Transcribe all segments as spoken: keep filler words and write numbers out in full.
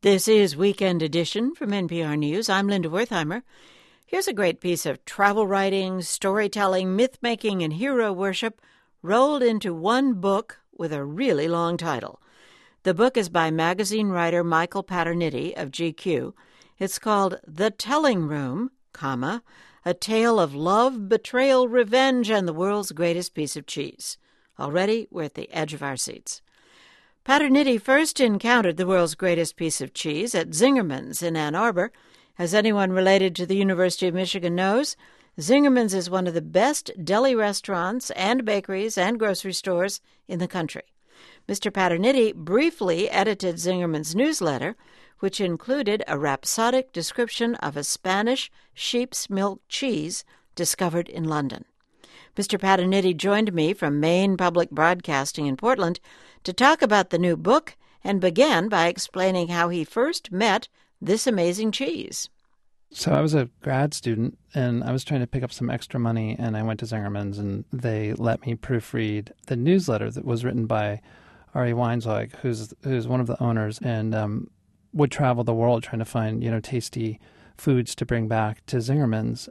This is Weekend Edition from N P R News. I'm Linda Wertheimer. Here's a great piece of travel writing, storytelling, myth-making, and hero worship rolled into one book with a really long title. The book is by magazine writer Michael Paterniti of G Q. It's called The Telling Room, comma, A Tale of Love, Betrayal, Revenge, and the World's Greatest Piece of Cheese. Already, we're at the edge of our seats. Paterniti first encountered the world's greatest piece of cheese at Zingerman's in Ann Arbor. As anyone related to the University of Michigan knows, Zingerman's is one of the best deli restaurants and bakeries and grocery stores in the country. Mister Paterniti briefly edited Zingerman's newsletter, which included a rhapsodic description of a Spanish sheep's milk cheese discovered in London. Mister Paterniti joined me from Maine Public Broadcasting in Portland to talk about the new book and began by explaining how he first met this amazing cheese. So I was a grad student, and I was trying to pick up some extra money, and I went to Zingerman's, and they let me proofread the newsletter that was written by Ari Weinzweig, who's who's one of the owners, and um, would travel the world trying to find, you know, tasty foods to bring back to Zingerman's.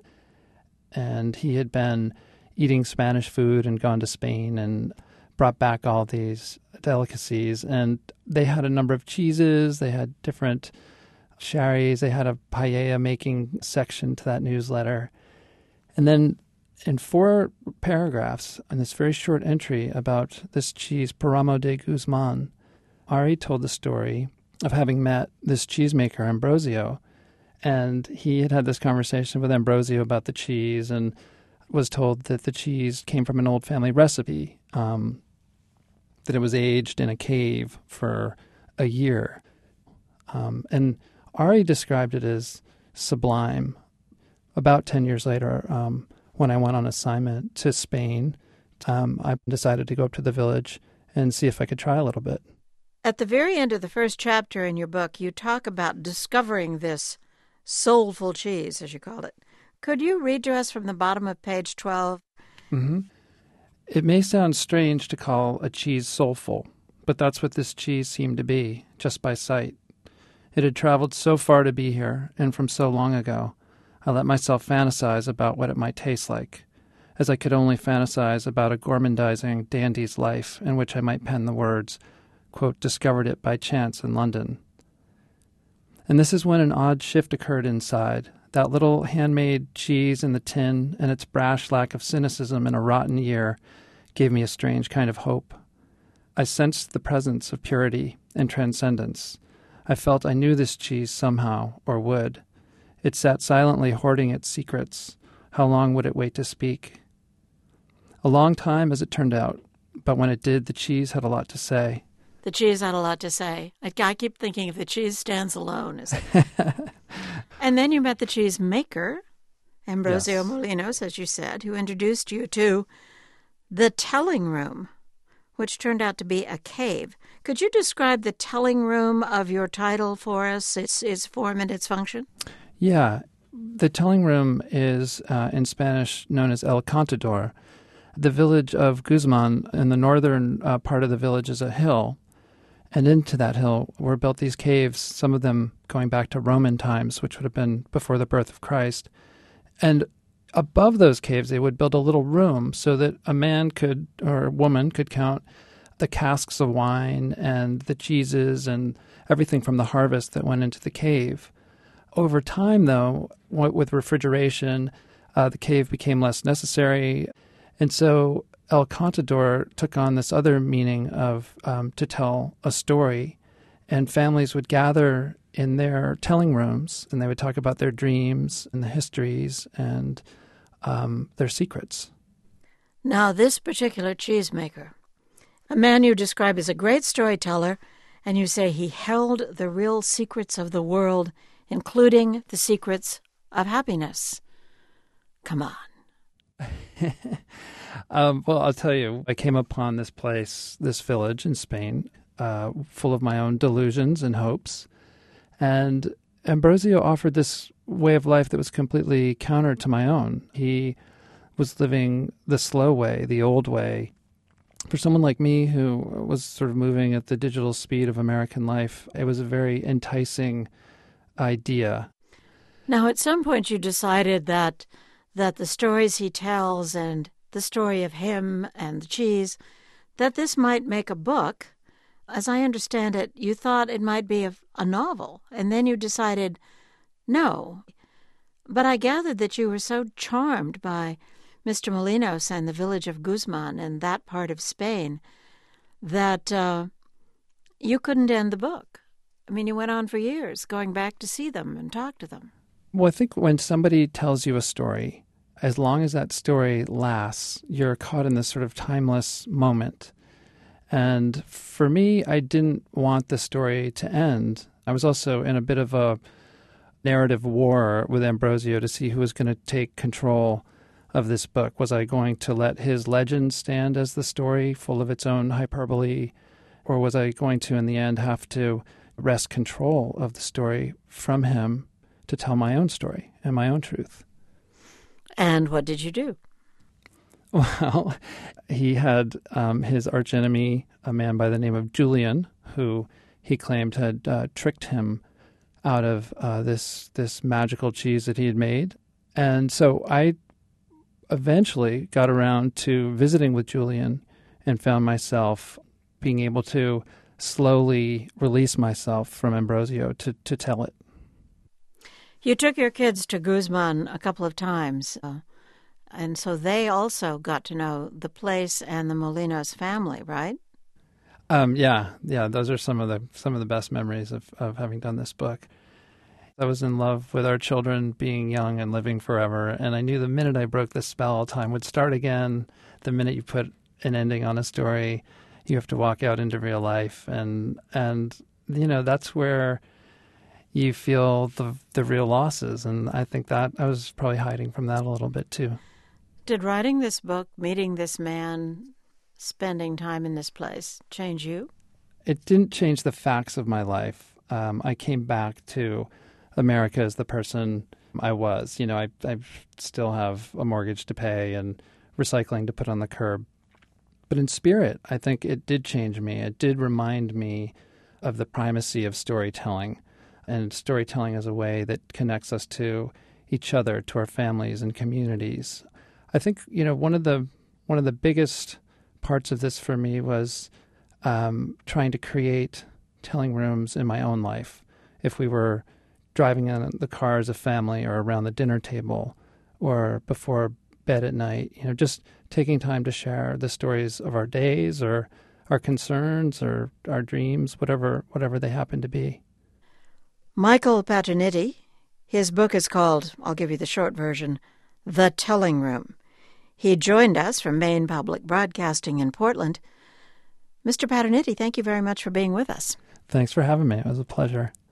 And he had been eating Spanish food and gone to Spain and brought back all these delicacies. And they had a number of cheeses. They had different sherries. They had a paella making section to that newsletter. And then in four paragraphs, in this very short entry about this cheese, Paramo de Guzman, Ari told the story of having met this cheesemaker, Ambrosio. And he had had this conversation with Ambrosio about the cheese and was told that the cheese came from an old family recipe, um, that it was aged in a cave for a year. Um, and Ari described it as sublime. About ten years later, um, when I went on assignment to Spain, um, I decided to go up to the village and see if I could try a little bit. At the very end of the first chapter in your book, you talk about discovering this soulful cheese, as you called it. Could you read to us from the bottom of page twelve? Mm-hmm. It may sound strange to call a cheese soulful, but that's what this cheese seemed to be, just by sight. It had traveled so far to be here, and from so long ago, I let myself fantasize about what it might taste like, as I could only fantasize about a gormandizing dandy's life in which I might pen the words, quote, discovered it by chance in London. And this is when an odd shift occurred inside. That little handmade cheese in the tin and its brash lack of cynicism in a rotten year gave me a strange kind of hope. I sensed the presence of purity and transcendence. I felt I knew this cheese somehow, or would. It sat silently hoarding its secrets. How long would it wait to speak? A long time, as it turned out, but when it did, the cheese had a lot to say. The cheese had a lot to say. I, I keep thinking if the cheese stands alone, is it? And then you met the cheese maker, Ambrosio yes. Molinos, as you said, who introduced you to The Telling Room, which turned out to be a cave. Could you describe the telling room of your title for us, its, its form and its function? Yeah. The telling room is, uh, in Spanish, known as El Contador. The village of Guzman, in the northern uh, part of the village, is a hill. And into that hill were built these caves, some of them going back to Roman times, which would have been before the birth of Christ. And above those caves, they would build a little room so that a man could, or a woman could count the casks of wine and the cheeses and everything from the harvest that went into the cave. Over time, though, with refrigeration, uh, the cave became less necessary. And so El Contador took on this other meaning of um, to tell a story, and families would gather in their telling rooms, and they would talk about their dreams and the histories and um, their secrets. Now, this particular cheesemaker, a man you describe as a great storyteller, and you say he held the real secrets of the world, including the secrets of happiness. Come on. um, well, I'll tell you, I came upon this place, this village in Spain, uh, full of my own delusions and hopes. And Ambrosio offered this way of life that was completely counter to my own. He was living the slow way, the old way, for someone like me who was sort of moving at the digital speed of American life, it was a very enticing idea. Now, at some point you decided that that the stories he tells and the story of him and the cheese, that this might make a book. As I understand it, you thought it might be a, a novel, and then you decided no. But I gathered that you were so charmed by Mister Molinos and the village of Guzman and that part of Spain that uh, you couldn't end the book. I mean, you went on for years going back to see them and talk to them. Well, I think when somebody tells you a story, as long as that story lasts, you're caught in this sort of timeless moment. And for me, I didn't want the story to end. I was also in a bit of a narrative war with Ambrosio to see who was going to take control of this book. Was I going to let his legend stand as the story, full of its own hyperbole, or was I going to, in the end, have to wrest control of the story from him to tell my own story and my own truth? And what did you do? Well, he had um, his archenemy, a man by the name of Julian, who he claimed had uh, tricked him out of uh, this this magical cheese that he had made. And so I eventually got around to visiting with Julian and found myself being able to slowly release myself from Ambrosio to, to tell it. You took your kids to Guzman a couple of times, uh, and so they also got to know the place and the Molinos family, right? Um, yeah, yeah. Those are some of the some of the best memories of, of having done this book. I was in love with our children being young and living forever, and I knew the minute I broke the spell, time would start again. The minute you put an ending on a story, you have to walk out into real life, and and you know that's where you feel the the real losses. And I think that I was probably hiding from that a little bit too. Did writing this book, meeting this man, spending time in this place change you? It didn't change the facts of my life. Um, I came back to America as the person I was. You know, I, I still have a mortgage to pay and recycling to put on the curb. But in spirit, I think it did change me. It did remind me of the primacy of storytelling, and storytelling as a way that connects us to each other, to our families and communities. I think, you know, one of the one of the biggest parts of this for me was um, trying to create telling rooms in my own life. If we were driving in the car as a family, or around the dinner table, or before bed at night, you know, just taking time to share the stories of our days, or our concerns, or our dreams, whatever whatever they happen to be. Michael Paterniti, his book is called, I'll give you the short version, The Telling Room. He joined us from Maine Public Broadcasting in Portland. Mister Paterniti, thank you very much for being with us. Thanks for having me. It was a pleasure.